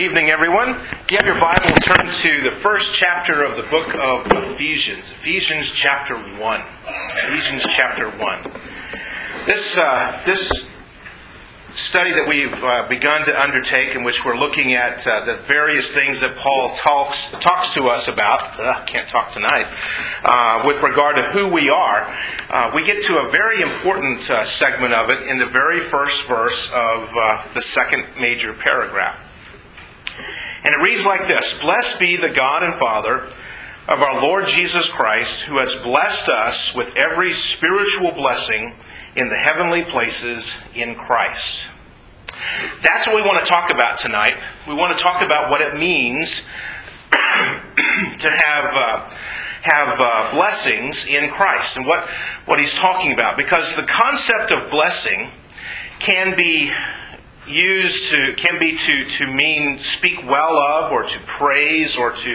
Good evening, everyone. If you have your Bible, turn to the first chapter of the book of Ephesians. Ephesians chapter 1. Ephesians chapter 1. This study that we've begun to undertake, in which we're looking at the various things that Paul talks to us about, can't talk tonight, with regard to who we are, we get to a very important segment of it in the very first verse of the second major paragraph. And it reads like this: "Blessed be the God and Father of our Lord Jesus Christ, who has blessed us with every spiritual blessing in the heavenly places in Christ." That's what we want to talk about tonight. We want to talk about what it means to have blessings in Christ, and what he's talking about. Because the concept of blessing can be to mean speak well of, or to praise, or to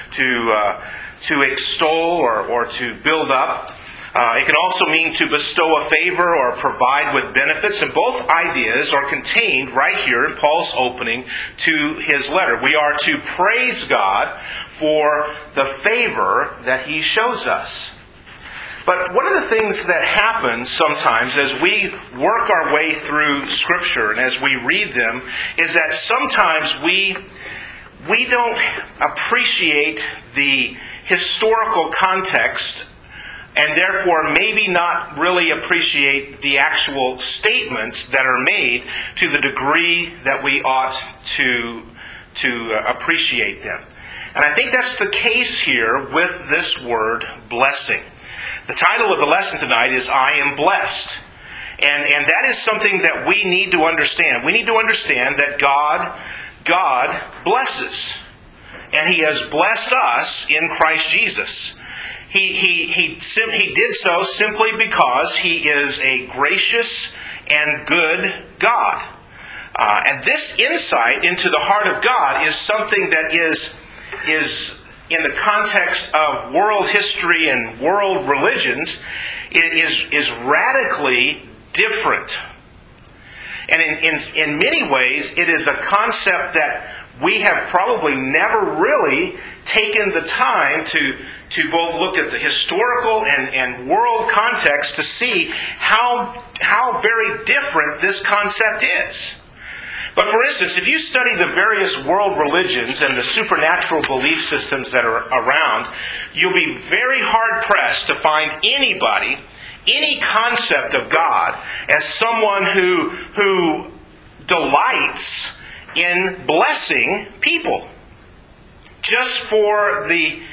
extol, or to build up. It can also mean to bestow a favor or provide with benefits, and both ideas are contained right here in Paul's opening to his letter. We are to praise God for the favor that He shows us. But one of the things that happens sometimes as we work our way through Scripture and as we read them is that sometimes we don't appreciate the historical context, and therefore maybe not really appreciate the actual statements that are made to the degree that we ought to appreciate them. And I think that's the case here with this word, blessing. The title of the lesson tonight is "I Am Blessed." And that is something that we need to understand. We need to understand that God blesses. And He has blessed us in Christ Jesus. He did so simply because He is a gracious and good God. And this insight into the heart of God is something that is in the context of world history and world religions, is radically different. And in many ways, it is a concept that we have probably never really taken the time to both look at the historical and world context to see how very different this concept is. But for instance, if you study the various world religions and the supernatural belief systems that are around, you'll be very hard-pressed to find any concept of God as someone who delights in blessing people just for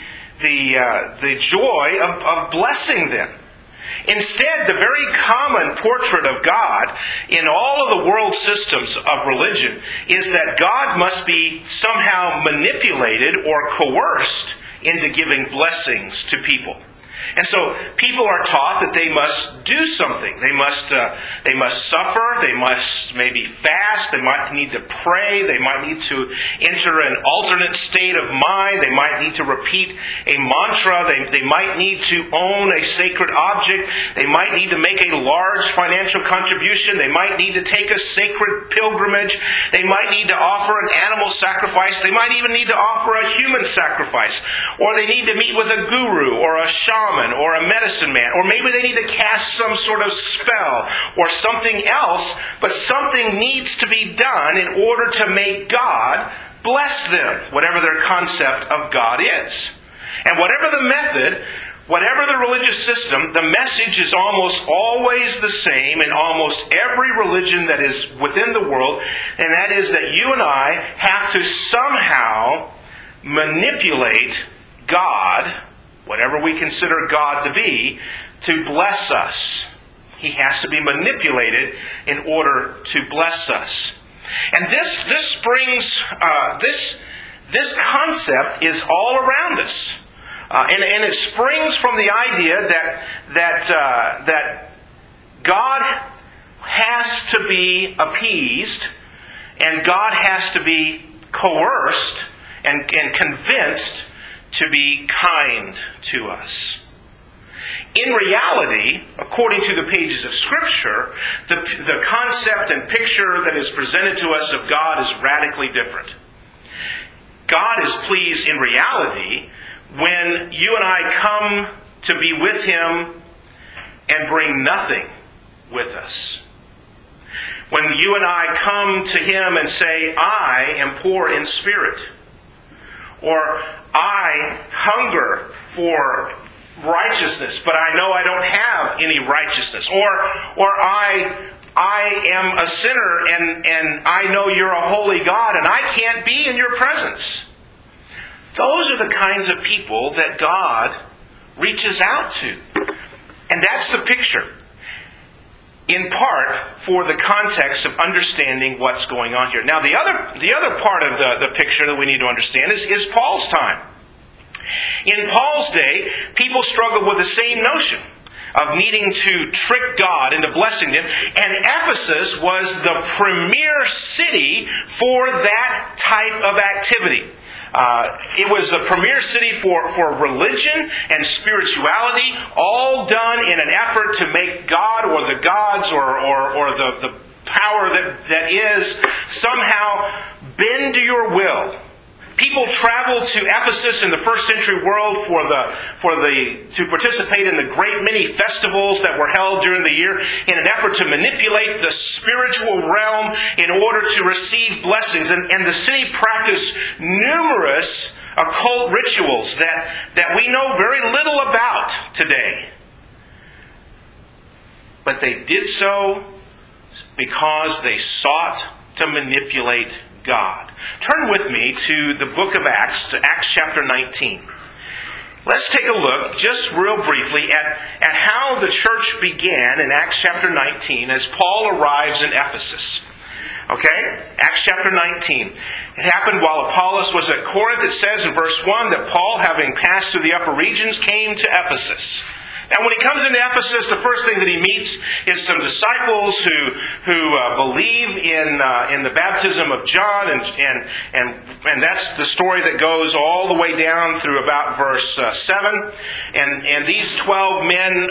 the joy of blessing them. Instead, the very common portrait of God in all of the world systems of religion is that God must be somehow manipulated or coerced into giving blessings to people. And so people are taught that they must do something. They must suffer. They must maybe fast. They might need to pray. They might need to enter an alternate state of mind. They might need to repeat a mantra. They might need to own a sacred object. They might need to make a large financial contribution. They might need to take a sacred pilgrimage. They might need to offer an animal sacrifice. They might even need to offer a human sacrifice. Or they need to meet with a guru or a shaman or a medicine man, or maybe they need to cast some sort of spell or something else, but something needs to be done in order to make God bless them, whatever their concept of God is. And whatever the method, whatever the religious system, the message is almost always the same in almost every religion that is within the world, and that is that you and I have to somehow manipulate God, whatever we consider God to be, to bless us. He has to be manipulated in order to bless us. And this concept is all around us. And it springs from the idea that God has to be appeased, and God has to be coerced and convinced to be kind to us. In reality, according to the pages of Scripture, the concept and picture that is presented to us of God is radically different. God is pleased in reality when you and I come to be with Him and bring nothing with us. When you and I come to Him and say, I am poor in spirit, or I hunger for righteousness, but I know I don't have any righteousness, or I am a sinner and I know You're a holy God and I can't be in Your presence. Those are the kinds of people that God reaches out to. And that's the picture, in part, for the context of understanding what's going on here. Now, the other part of the picture that we need to understand is Paul's time. In Paul's day, people struggled with the same notion of needing to trick God into blessing them. And Ephesus was the premier city for that type of activity. It was a premier city for religion and spirituality, all done in an effort to make God or the gods or the power that is somehow bend to your will. People traveled to Ephesus in the first century world to participate in the great many festivals that were held during the year in an effort to manipulate the spiritual realm in order to receive blessings. And the city practiced numerous occult rituals that we know very little about today. But they did so because they sought to manipulate God. Turn with me to the book of Acts, to Acts chapter 19. Let's take a look, just real briefly, at how the church began in Acts chapter 19 as Paul arrives in Ephesus. Okay? Acts chapter 19. It happened while Apollos was at Corinth. It says in verse 1 that Paul, having passed through the upper regions, came to Ephesus. Now, when he comes into Ephesus, the first thing that he meets is some disciples who believe in the baptism of John, and that's the story that goes all the way down through about verse 7. And these 12 men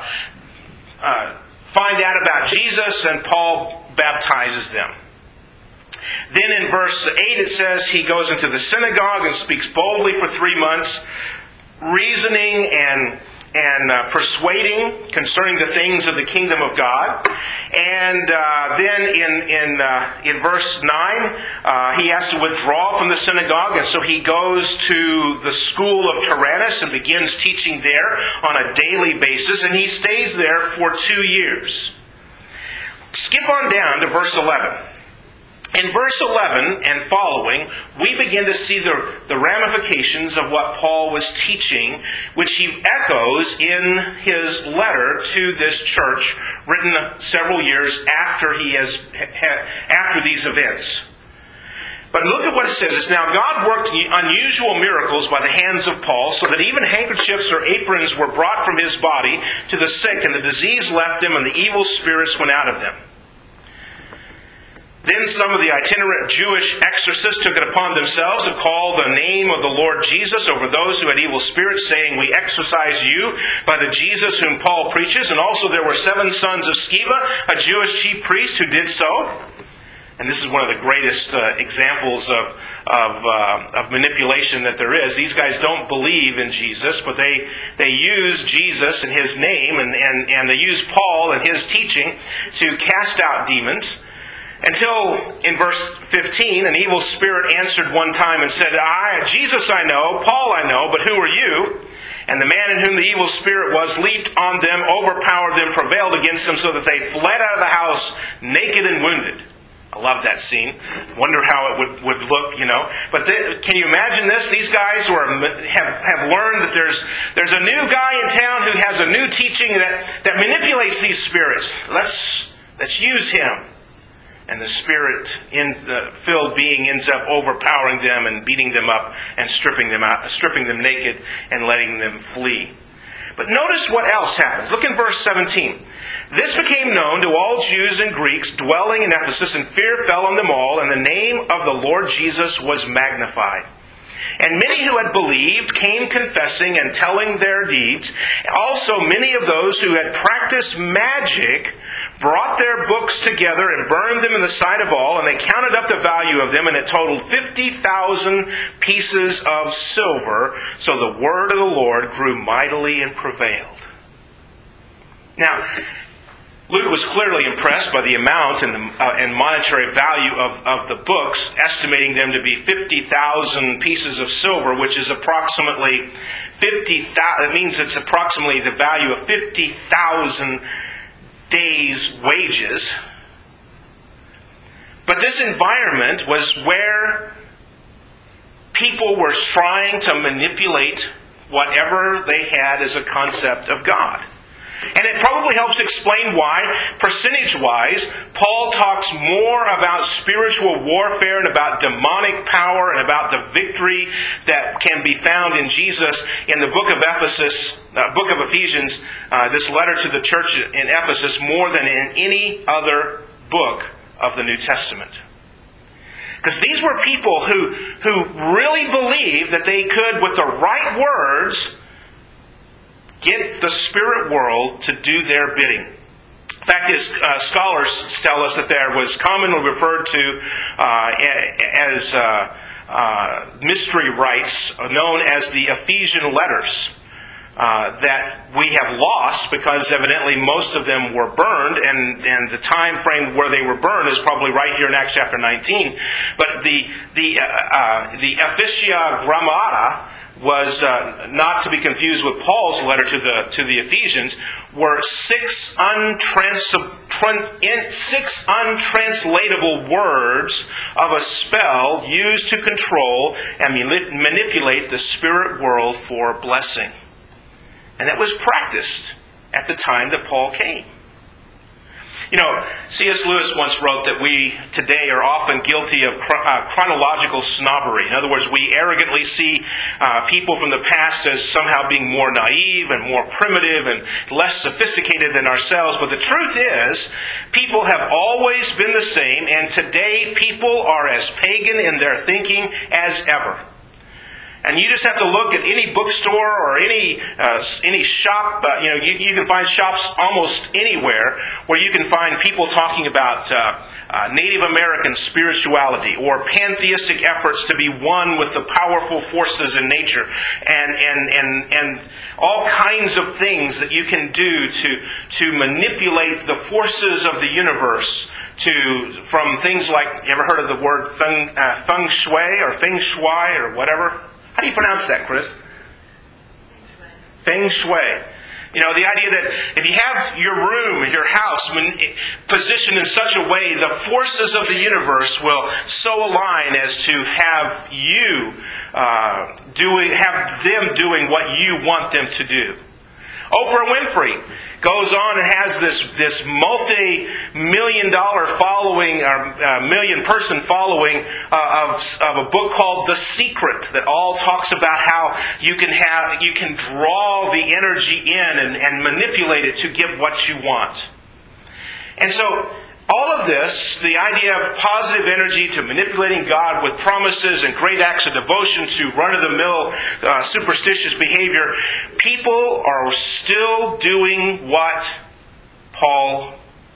find out about Jesus, and Paul baptizes them. Then in verse 8 it says he goes into the synagogue and speaks boldly for 3 months, reasoning and persuading concerning the things of the kingdom of God. And then in verse 9, he has to withdraw from the synagogue, and so he goes to the school of Tyrannus and begins teaching there on a daily basis, and he stays there for 2 years. Skip on down to verse 11. In verse 11 and following, we begin to see the ramifications of what Paul was teaching, which he echoes in his letter to this church, written several years after after these events. But look at what it says. It's now God worked unusual miracles by the hands of Paul, so that even handkerchiefs or aprons were brought from his body to the sick, and the disease left them, and the evil spirits went out of them. Then some of the itinerant Jewish exorcists took it upon themselves to call the name of the Lord Jesus over those who had evil spirits, saying, "We exorcise you by the Jesus whom Paul preaches." And also there were 7 sons of Sceva, a Jewish chief priest, who did so. And this is one of the greatest examples of manipulation that there is. These guys don't believe in Jesus, but they use Jesus and His name, and they use Paul and his teaching to cast out demons. Until, in verse 15, an evil spirit answered one time and said, Jesus I know, Paul I know, but who are you? And the man in whom the evil spirit was leaped on them, overpowered them, prevailed against them, so that they fled out of the house naked and wounded. I love that scene. Wonder how it would look, you know. But can you imagine this? These guys have learned that there's a new guy in town who has a new teaching that manipulates these spirits. Let's use him. And the spirit-filled being ends up overpowering them and beating them up and stripping them naked and letting them flee. But notice what else happens. Look in verse 17. This became known to all Jews and Greeks dwelling in Ephesus, and fear fell on them all, and the name of the Lord Jesus was magnified. And many who had believed came confessing and telling their deeds. Also many of those who had practiced magic brought their books together and burned them in the sight of all, and they counted up the value of them, and it totaled 50,000 pieces of silver. So the word of the Lord grew mightily and prevailed. Now, Luke was clearly impressed by the amount and monetary value of the books, estimating them to be 50,000 pieces of silver, which is approximately 50,000. It means it's approximately the value of 50,000 days' wages. But this environment was where people were trying to manipulate whatever they had as a concept of God. And it probably helps explain why, percentage-wise, Paul talks more about spiritual warfare and about demonic power and about the victory that can be found in Jesus in the book of Ephesians, this letter to the church in Ephesus, more than in any other book of the New Testament. Because these were people who really believed that they could, with the right words, get the spirit world to do their bidding. The fact is, scholars tell us that there was commonly referred to as mystery rites, known as the Ephesian letters, that we have lost because evidently most of them were burned, and the time frame where they were burned is probably right here in Acts chapter 19. But the Ephesia Grammata was not to be confused with Paul's letter to the Ephesians, were six untranslatable words of a spell used to control and manipulate the spirit world for blessing. And that was practiced at the time that Paul came. You know, C.S. Lewis once wrote that we today are often guilty of chronological snobbery. In other words, we arrogantly see people from the past as somehow being more naive and more primitive and less sophisticated than ourselves. But the truth is, people have always been the same, and today people are as pagan in their thinking as ever. And you just have to look at any bookstore or any shop. You can find shops almost anywhere where you can find people talking about Native American spirituality or pantheistic efforts to be one with the powerful forces in nature, and all kinds of things that you can do to manipulate the forces of the universe. From things like, you ever heard of the word feng shui or feng shui or whatever? How do you pronounce that, Chris? Feng shui. You know, the idea that if you have your room, your house positioned in such a way, the forces of the universe will so align as to have you have them doing what you want them to do. Oprah Winfrey goes on and has this multi-million-dollar following, or million-person following of a book called The Secret, that all talks about how you can draw the energy in and manipulate it to get what you want. And so, all of this, the idea of positive energy to manipulating God with promises and great acts of devotion to run-of-the-mill superstitious behavior, people are still doing what Paul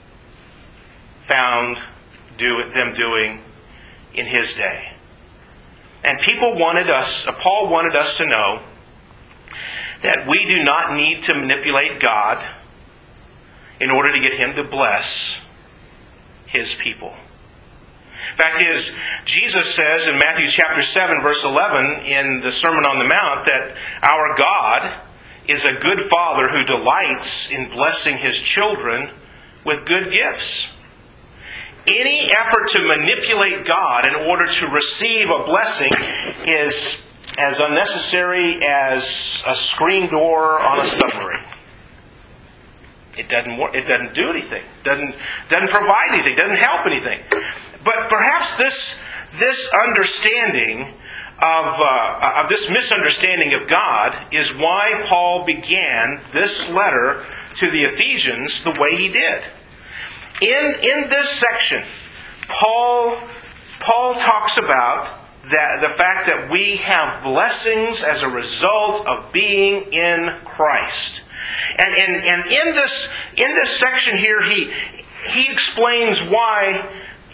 found them doing in his day. And Paul wanted us to know that we do not need to manipulate God in order to get Him to bless His people. Fact is, Jesus says in Matthew chapter 7, verse 11, in the Sermon on the Mount, that our God is a good Father who delights in blessing His children with good gifts. Any effort to manipulate God in order to receive a blessing is as unnecessary as a screen door on a submarine. It doesn't work. It doesn't do anything. Doesn't provide anything. Doesn't help anything. But perhaps this understanding of this misunderstanding of God is why Paul began this letter to the Ephesians the way he did. In this section, Paul talks about the fact that we have blessings as a result of being in Christ. And in this section here, he explains why,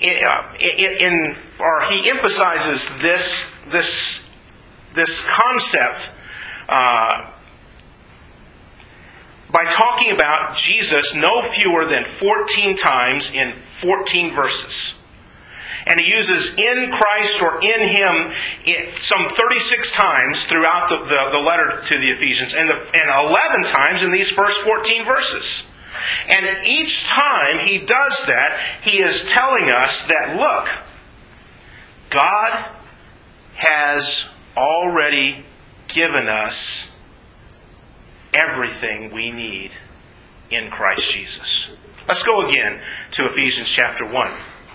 or he emphasizes this concept by talking about Jesus no fewer than 14 times in 14 verses. And he uses "in Christ" or "in Him" some 36 times throughout the letter to the Ephesians, and 11 times in these first 14 verses. And each time he does that, he is telling us that, look, God has already given us everything we need in Christ Jesus. Let's go again to Ephesians chapter 1.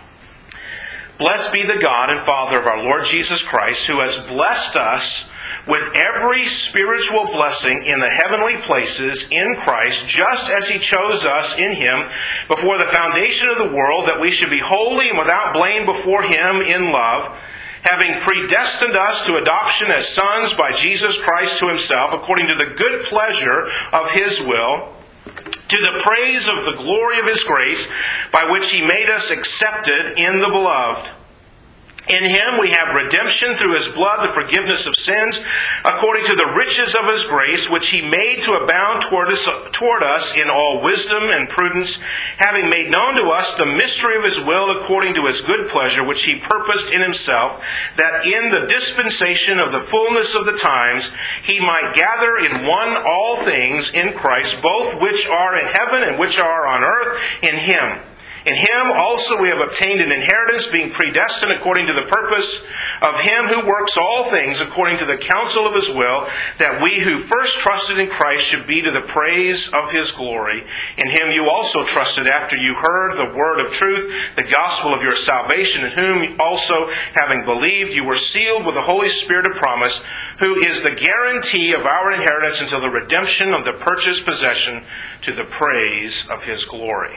Blessed be the God and Father of our Lord Jesus Christ, who has blessed us with every spiritual blessing in the heavenly places in Christ, just as He chose us in Him before the foundation of the world, that we should be holy and without blame before Him in love, having predestined us to adoption as sons by Jesus Christ to Himself, according to the good pleasure of His will, to the praise of the glory of His grace, by which He made us accepted in the Beloved. In Him we have redemption through His blood, the forgiveness of sins, according to the riches of His grace, which He made to abound toward us in all wisdom and prudence, having made known to us the mystery of His will according to His good pleasure, which He purposed in Himself, that in the dispensation of the fullness of the times He might gather in one all things in Christ, both which are in heaven and which are on earth, in Him. In Him also we have obtained an inheritance, being predestined according to the purpose of Him who works all things according to the counsel of His will, that we who first trusted in Christ should be to the praise of His glory. In Him you also trusted after you heard the word of truth, the gospel of your salvation, in whom also, having believed, you were sealed with the Holy Spirit of promise, who is the guarantee of our inheritance until the redemption of the purchased possession, to the praise of His glory.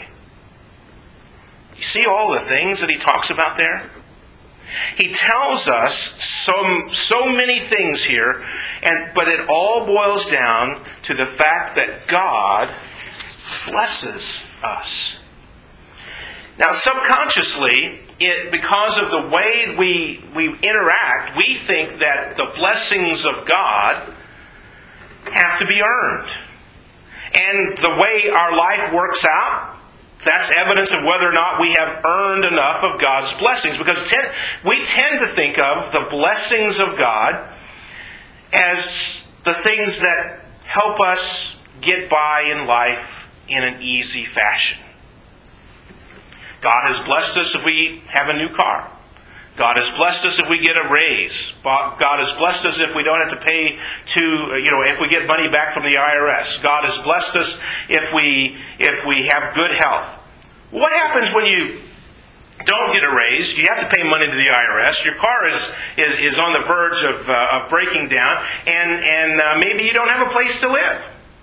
You see all the things that he talks about there? He tells us so many things here, but it all boils down to the fact that God blesses us. Now, subconsciously, because of the way we interact, we think that the blessings of God have to be earned. And the way our life works out, that's evidence of whether or not we have earned enough of God's blessings. Because we tend to think of the blessings of God as the things that help us get by in life in an easy fashion. God has blessed us if we have a new car. God has blessed us if we get a raise. God has blessed us if we don't have to pay if we get money back from the IRS. God has blessed us if we have good health. What happens when you don't get a raise? You have to pay money to the IRS. Your car is on the verge of breaking down, and maybe you don't have a place to live.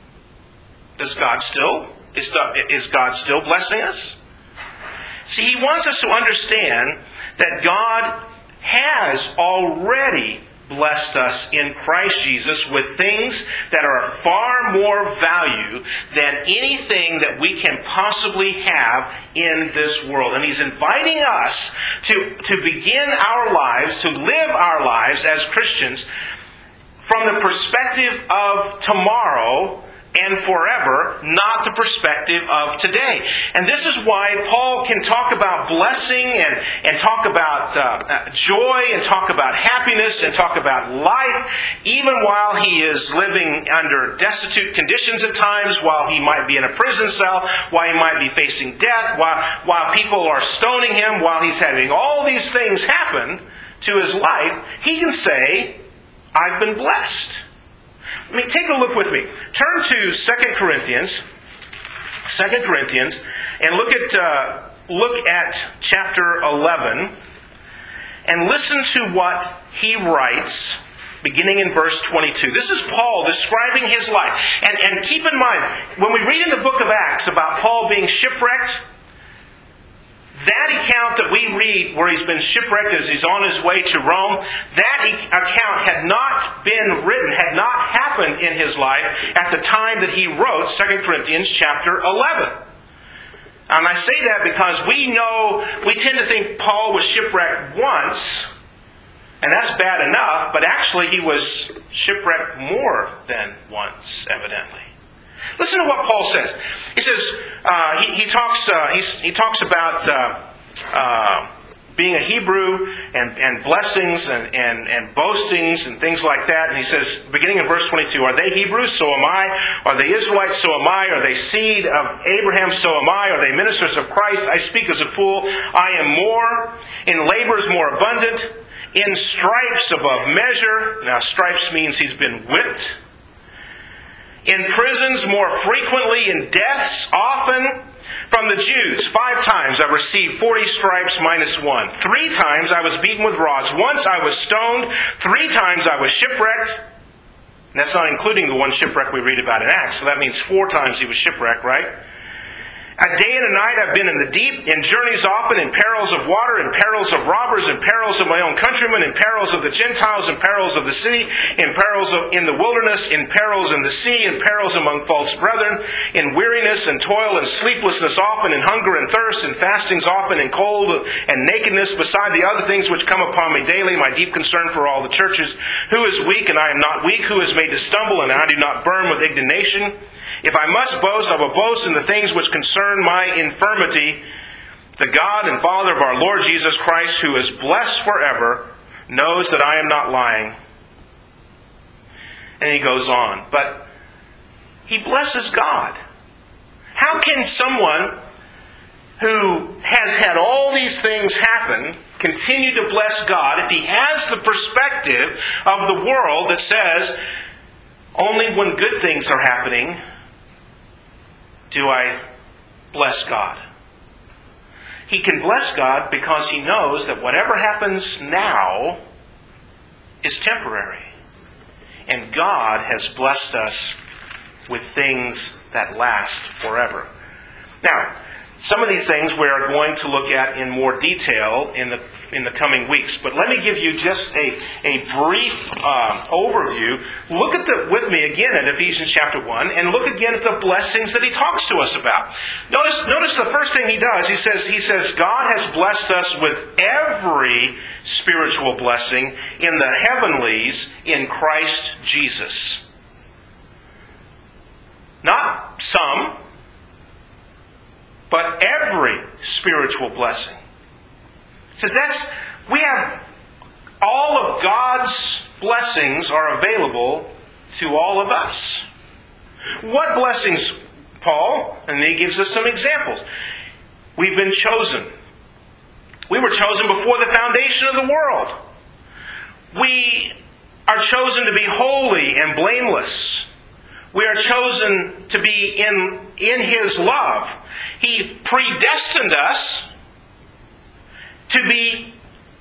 Is God still blessing us? See, He wants us to understand that God has already blessed us in Christ Jesus with things that are of far more value than anything that we can possibly have in this world. And He's inviting us to begin our lives, to live our lives as Christians from the perspective of tomorrow and forever, not the perspective of today. And this is why Paul can talk about blessing and talk about joy and talk about happiness and talk about life, even while he is living under destitute conditions at times, while he might be in a prison cell, while he might be facing death, while people are stoning him, while he's having all these things happen to his life. He can say, I've been blessed. I mean, take a look with me. Turn to 2 Corinthians, and look at chapter 11, and listen to what he writes, beginning in verse 22. This is Paul describing his life. And keep in mind, when we read in the book of Acts about Paul being shipwrecked, that account that we read where he's been shipwrecked as he's on his way to Rome, that account had not been written, had not happened in his life at the time that he wrote 2 Corinthians chapter 11. And I say that because we tend to think Paul was shipwrecked once, and that's bad enough, but actually he was shipwrecked more than once, evidently. Listen to what Paul says. He says, he talks about being a Hebrew and blessings and boastings and things like that. And he says, beginning in verse 22, are they Hebrews? So am I. Are they Israelites? So am I. Are they seed of Abraham? So am I. Are they ministers of Christ? I speak as a fool. I am more. In labors more abundant. In stripes above measure. Now stripes means he's been whipped. In prisons more frequently. In deaths often. From the Jews, 5 times I received 40 stripes minus 1. 3 times I was beaten with rods. Once I was stoned. 3 times I was shipwrecked. And that's not including the one shipwreck we read about in Acts. So that means 4 times he was shipwrecked, right? A day and a night I've been in the deep, in journeys often, in perils of water, in perils of robbers, in perils of my own countrymen, in perils of the Gentiles, in perils of the city, in perils in the wilderness, in perils in the sea, in perils among false brethren, in weariness and toil and sleeplessness often, in hunger and thirst, in fastings often, in cold and nakedness, beside the other things which come upon me daily, my deep concern for all the churches. Who is weak and I am not weak? Who is made to stumble and I do not burn with indignation? If I must boast, I will boast in the things which concern my infirmity. The God and Father of our Lord Jesus Christ, who is blessed forever, knows that I am not lying. And he goes on. But he blesses God. How can someone who has had all these things happen continue to bless God if he has the perspective of the world that says, only when good things are happening do I bless God? He can bless God because he knows that whatever happens now is temporary. And God has blessed us with things that last forever. Now, some of these things we are going to look at in more detail in the coming weeks. But let me give you just a brief overview. Look with me again at Ephesians chapter 1 and look again at the blessings that he talks to us about. Notice the first thing he does. He says, God has blessed us with every spiritual blessing in the heavenlies in Christ Jesus. Not some, but every spiritual blessing. It says we have all of God's blessings are available to all of us. What blessings, Paul? And he gives us some examples. We've been chosen. We were chosen before the foundation of the world. We are chosen to be holy and blameless. We are chosen to be in His love. He predestined us to be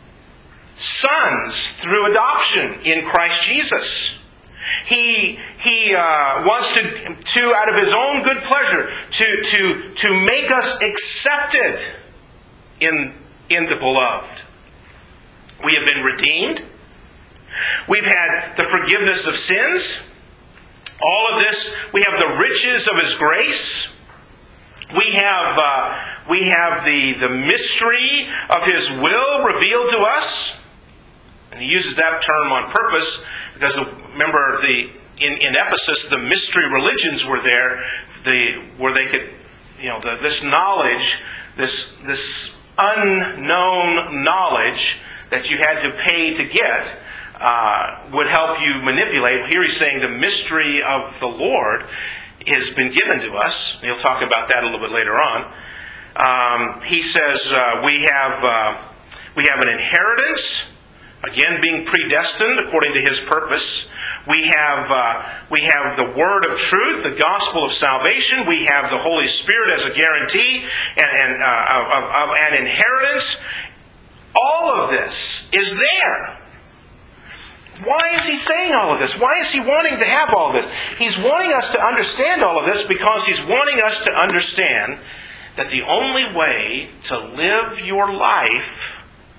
sons through adoption in Christ Jesus. He wants to out of His own good pleasure to make us accepted in the beloved. We have been redeemed. We've had the forgiveness of sins. All of this, we have the riches of His grace. We have the mystery of His will revealed to us. And he uses that term on purpose because remember in Ephesus the mystery religions were there, where they could, this knowledge, this unknown knowledge that you had to pay to get would help you manipulate. Here he's saying the mystery of the Lord has been given to us. He'll talk about that a little bit later on. He says we have an inheritance, again being predestined according to His purpose. We have the word of truth, the gospel of salvation. We have the Holy Spirit as a guarantee and of an inheritance. All of this is there. Why is he saying all of this? Why is he wanting to have all of this? He's wanting us to understand all of this because he's wanting us to understand that the only way to live your life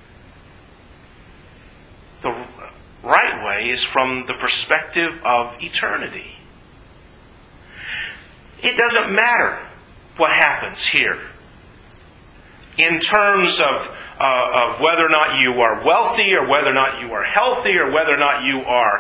the right way is from the perspective of eternity. It doesn't matter what happens here in terms of whether or not you are wealthy, or whether or not you are healthy, or whether or not you are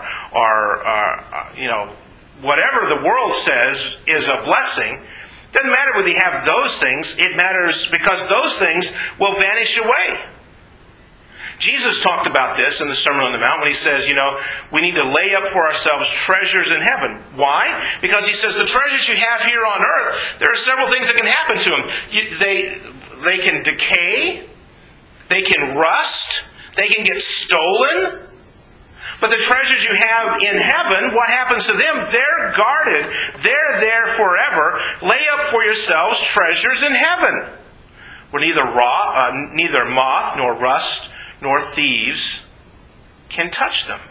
whatever the world says is a blessing. Doesn't matter whether you have those things. It matters because those things will vanish away. Jesus talked about this in the Sermon on the Mount when he says, we need to lay up for ourselves treasures in heaven. Why? Because he says the treasures you have here on earth, there are several things that can happen to them. They can decay, they can rust, they can get stolen. But the treasures you have in heaven, what happens to them? They're guarded. They're there forever. Lay up for yourselves treasures in heaven, where neither moth nor rust nor thieves can touch them.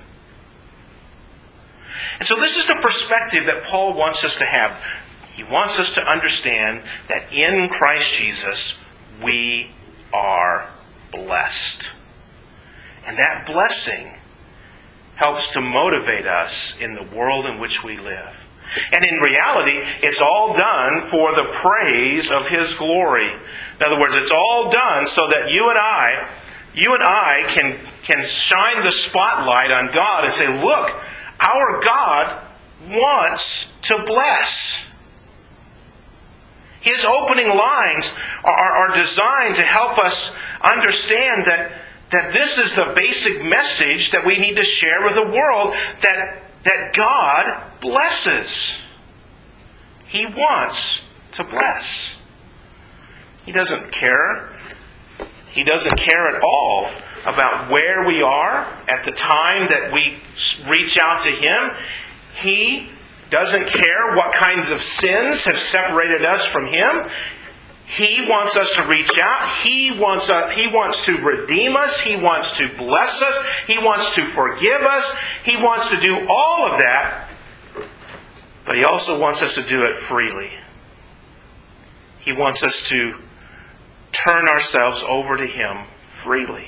And so this is the perspective that Paul wants us to have. He wants us to understand that in Christ Jesus, we are blessed. And that blessing helps to motivate us in the world in which we live. And in reality, it's all done for the praise of His glory. In other words, it's all done so that you and I can shine the spotlight on God and say, look, our God wants to bless. His opening lines are designed to help us understand that this is the basic message that we need to share with the world, that God blesses. He wants to bless. He doesn't care. He doesn't care at all about where we are at the time that we reach out to Him. He doesn't care what kinds of sins have separated us from Him. He wants us to reach out. He wants to redeem us. He wants to bless us. He wants to forgive us. He wants to do all of that. But He also wants us to do it freely. He wants us to turn ourselves over to Him freely.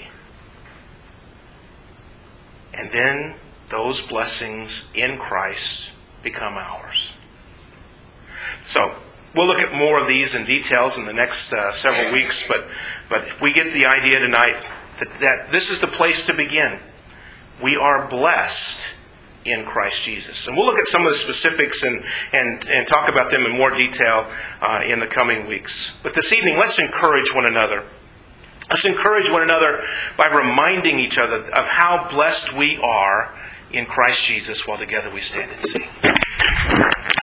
And then those blessings in Christ become ours. So, we'll look at more of these in details in the next several weeks, but we get the idea tonight that this is the place to begin. We are blessed in Christ Jesus. And we'll look at some of the specifics and talk about them in more detail in the coming weeks. But this evening, let's encourage one another. Let's encourage one another by reminding each other of how blessed we are in Christ Jesus while together we stand and sing.